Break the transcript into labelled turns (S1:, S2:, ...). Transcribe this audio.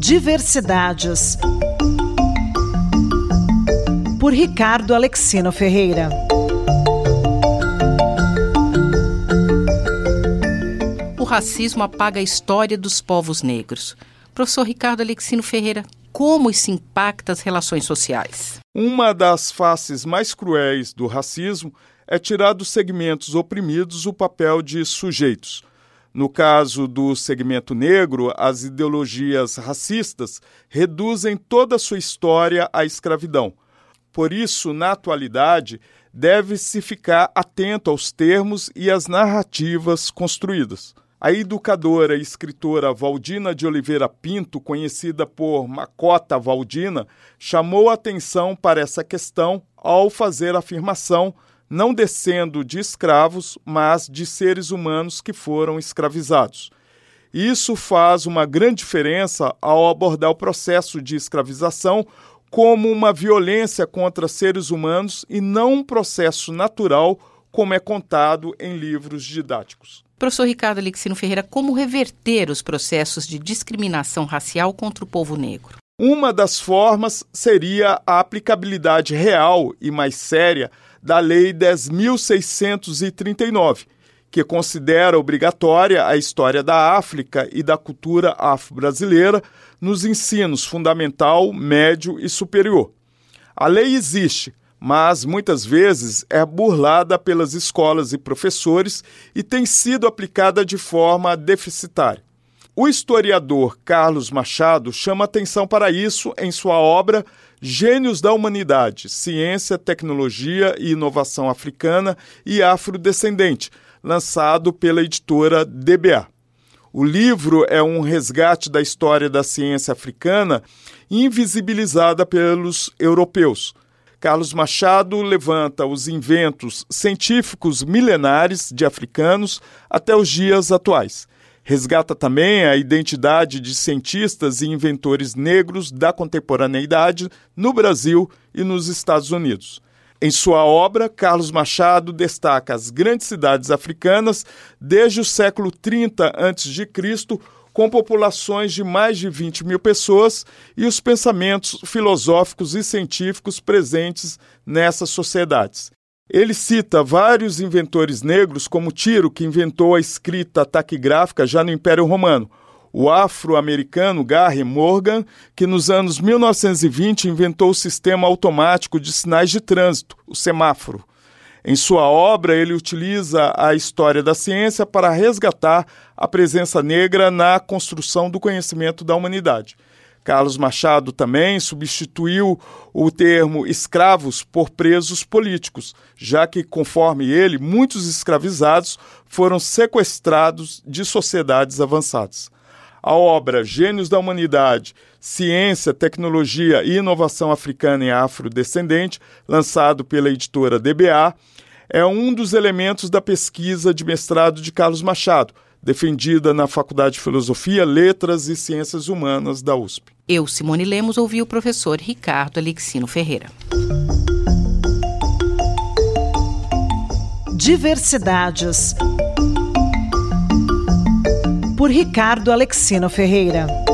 S1: Diversidades, por Ricardo Alexino Ferreira.
S2: O racismo apaga a história dos povos negros. Professor Ricardo Alexino Ferreira, como isso impacta as relações sociais?
S3: Uma das faces mais cruéis do racismo é tirar dos segmentos oprimidos o papel de sujeitos. No caso do segmento negro, as ideologias racistas reduzem toda a sua história à escravidão. Por isso, na atualidade, deve-se ficar atento aos termos e às narrativas construídas. A educadora e escritora Waldina de Oliveira Pinto, conhecida por Macota Waldina, chamou a atenção para essa questão ao fazer a afirmação não descendo de escravos, mas de seres humanos que foram escravizados. Isso faz uma grande diferença ao abordar o processo de escravização como uma violência contra seres humanos e não um processo natural, como é contado em livros didáticos.
S2: Professor Ricardo Alexino Ferreira, como reverter os processos de discriminação racial contra o povo negro?
S3: Uma das formas seria a aplicabilidade real e mais séria da Lei 10.639, que considera obrigatória a história da África e da cultura afro-brasileira nos ensinos fundamental, médio e superior. A lei existe, mas muitas vezes é burlada pelas escolas e professores e tem sido aplicada de forma deficitária. O historiador Carlos Machado chama atenção para isso em sua obra Gênios da Humanidade, Ciência, Tecnologia e Inovação Africana e Afrodescendente, lançado pela editora DBA. O livro é um resgate da história da ciência africana invisibilizada pelos europeus. Carlos Machado levanta os inventos científicos milenares de africanos até os dias atuais. Resgata também a identidade de cientistas e inventores negros da contemporaneidade no Brasil e nos Estados Unidos. Em sua obra, Carlos Machado destaca as grandes cidades africanas desde o século 30 a.C., com populações de mais de 20 mil pessoas e os pensamentos filosóficos e científicos presentes nessas sociedades. Ele cita vários inventores negros, como Tiro, que inventou a escrita taquigráfica já no Império Romano, o afro-americano Garry Morgan, que nos anos 1920 inventou o sistema automático de sinais de trânsito, o semáforo. Em sua obra, ele utiliza a história da ciência para resgatar a presença negra na construção do conhecimento da humanidade. Carlos Machado também substituiu o termo escravos por presos políticos, já que, conforme ele, muitos escravizados foram sequestrados de sociedades avançadas. A obra Gênios da Humanidade, Ciência, Tecnologia e Inovação Africana e Afrodescendente, lançado pela editora DBA, é um dos elementos da pesquisa de mestrado de Carlos Machado, defendida na Faculdade de Filosofia, Letras e Ciências Humanas da USP.
S2: Eu, Simone Lemos, ouvi o professor Ricardo Alexino Ferreira.
S1: Diversidades, por Ricardo Alexino Ferreira.